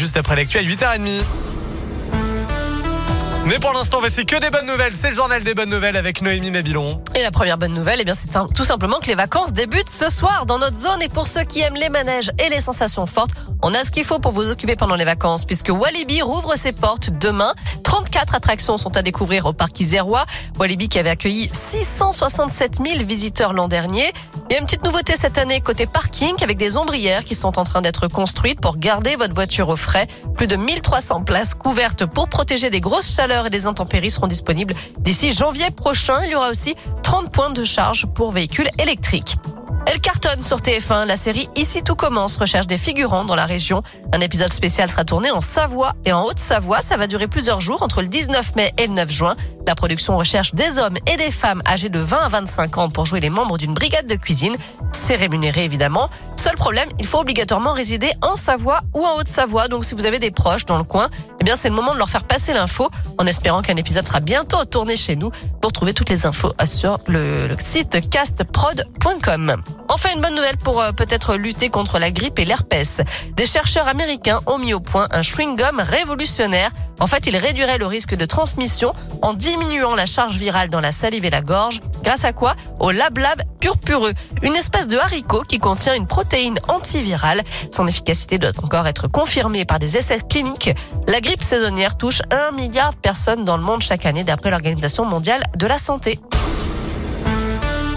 juste après l'actu à 8h30. Mais pour l'instant, c'est que des bonnes nouvelles. C'est le journal des bonnes nouvelles avec Noémie Mabilon. Et la première bonne nouvelle, c'est tout simplement que les vacances débutent ce soir dans notre zone. Et pour ceux qui aiment les manèges et les sensations fortes, on a ce qu'il faut pour vous occuper pendant les vacances, puisque Walibi rouvre ses portes demain. 34 attractions sont à découvrir au parc isérois. Walibi qui avait accueilli 667 000 visiteurs l'an dernier. Il y a une petite nouveauté cette année côté parking avec des ombrières qui sont en train d'être construites pour garder votre voiture au frais. Plus de 1300 places couvertes pour protéger des grosses chaleurs et des intempéries seront disponibles d'ici janvier prochain. Il y aura aussi 30 points de charge pour véhicules électriques. Elle cartonne sur TF1. La série Ici tout commence recherche des figurants dans la région. Un épisode spécial sera tourné en Savoie et en Haute-Savoie. Ça va durer plusieurs jours entre le 19 mai et le 9 juin. La production recherche des hommes et des femmes âgés de 20 à 25 ans pour jouer les membres d'une brigade de cuisine. C'est rémunéré évidemment. Seul problème, il faut obligatoirement résider en Savoie ou en Haute-Savoie. Donc si vous avez des proches dans le coin, c'est le moment de leur faire passer l'info en espérant qu'un épisode sera bientôt tourné chez nous. Pour trouver toutes les infos sur le site castprod.com. Enfin, une bonne nouvelle pour peut-être lutter contre la grippe et l'herpès. Des chercheurs américains ont mis au point un chewing-gum révolutionnaire. En fait, il réduirait le risque de transmission en diminuant la charge virale dans la salive et la gorge. Grâce à quoi? Au LabLab purpureux, une espèce de haricot qui contient une protéine antivirale. Son efficacité doit encore être confirmée par des essais cliniques. La grippe saisonnière touche 1 milliard de personnes dans le monde chaque année d'après l'Organisation mondiale de la santé.